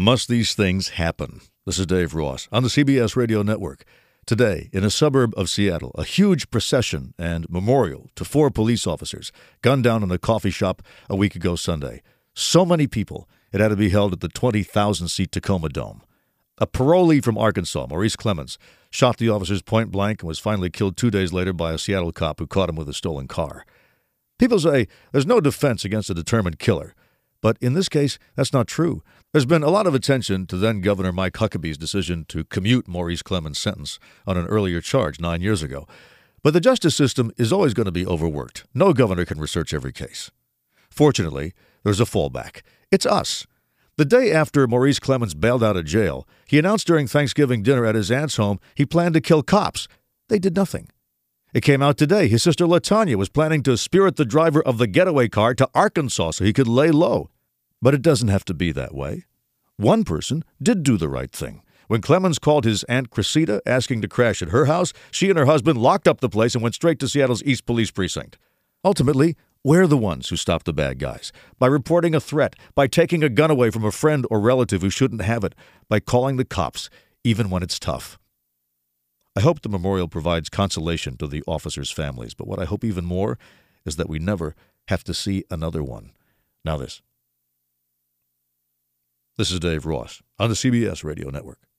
Must these things happen? This is Dave Ross on the CBS Radio Network. Today, in a suburb of Seattle, a huge procession and memorial to 4 police officers gunned down in a coffee shop a week ago Sunday. So many people, it had to be held at the 20,000-seat Tacoma Dome. A parolee from Arkansas, Maurice Clemens, shot the officers point blank and was finally killed 2 days later by a Seattle cop who caught him with a stolen car. People say there's no defense against a determined killer. But in this case, that's not true. There's been a lot of attention to then-Governor Mike Huckabee's decision to commute Maurice Clemens' sentence on an earlier charge 9 years ago. But the justice system is always going to be overworked. No governor can research every case. Fortunately, there's a fallback. It's us. The day after Maurice Clemens bailed out of jail, he announced during Thanksgiving dinner at his aunt's home he planned to kill cops. They did nothing. It came out today his sister LaTanya was planning to spirit the driver of the getaway car to Arkansas so he could lay low. But it doesn't have to be that way. One person did do the right thing. When Clemens called his Aunt Cressida asking to crash at her house, she and her husband locked up the place and went straight to Seattle's East Police Precinct. Ultimately, we're the ones who stop the bad guys. By reporting a threat, by taking a gun away from a friend or relative who shouldn't have it, by calling the cops, even when it's tough. I hope the memorial provides consolation to the officers' families, but what I hope even more is that we never have to see another one. Now this. This is Dave Ross on the CBS Radio Network.